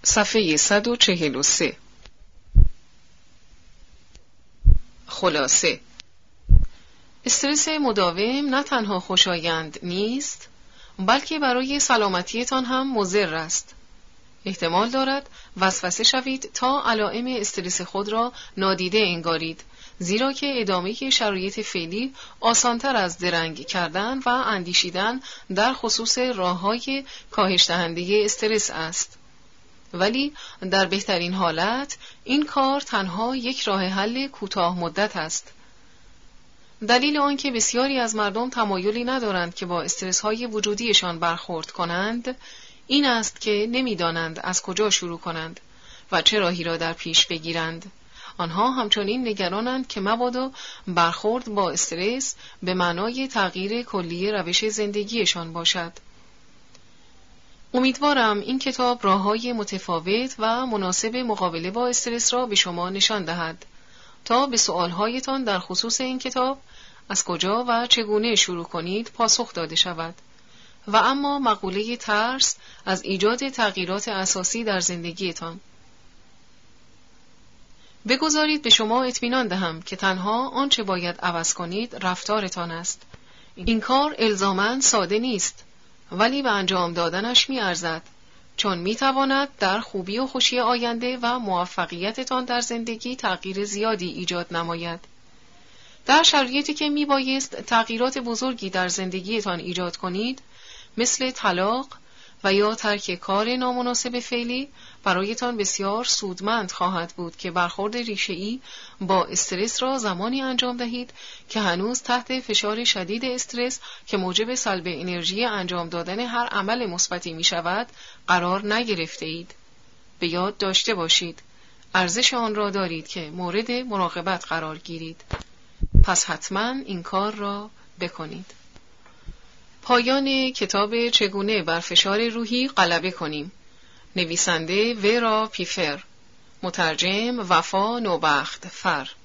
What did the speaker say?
صفحه 143. خلاصه: استرس مداوم نه تنها خوشایند نیست، بلکه برای سلامتیتان هم مضر است. احتمال دارد وسوسه شوید تا علائم استرس خود را نادیده انگارید، زیرا که ادامه شرایط فعلی آسانتر از درنگ کردن و اندیشیدن در خصوص راه‌های کاهش دهنده استرس است. ولی در بهترین حالت این کار تنها یک راه حل کوتاه مدت است. دلیل آنکه بسیاری از مردم تمایلی ندارند که با استرس‌های وجودیشان برخورد کنند این است که نمی‌دانند از کجا شروع کنند و چه راهی را در پیش بگیرند. آنها همچنین نگرانند که مبادا برخورد با استرس به معنای تغییر کلی روش زندگیشان باشد. امیدوارم این کتاب راه‌های متفاوت و مناسب مقابله با استرس را به شما نشان دهد تا به سؤال‌هایتان در خصوص این کتاب از کجا و چگونه شروع کنید پاسخ داده شود. و اما مقوله ترس از ایجاد تغییرات اساسی در زندگیتان. بگذارید به شما اطمینان دهم که تنها آنچه باید عوض کنید رفتارتان است. این کار الزاماً ساده نیست، ولی به انجام دادنش می‌ارزد، چون می‌تواند در خوبی و خوشی آینده و موفقیتتان در زندگی تغییر زیادی ایجاد نماید. در شرایطی که میبایست تغییرات بزرگی در زندگیتان ایجاد کنید، مثل طلاق و یا ترک کار نامناسب فعلی، برایتان بسیار سودمند خواهد بود که برخورد ریشه‌ای با استرس را زمانی انجام دهید که هنوز تحت فشار شدید استرس که موجب سلب انرژی انجام دادن هر عمل مثبتی می شود قرار نگرفته اید. به یاد داشته باشید ارزش آن را دارید که مورد مراقبت قرار گیرید. پس حتما این کار را بکنید. پایان کتاب چگونه بر فشار روحی غلبه کنیم. نویسنده ورا پیفر، مترجم وفا نوبخت فر.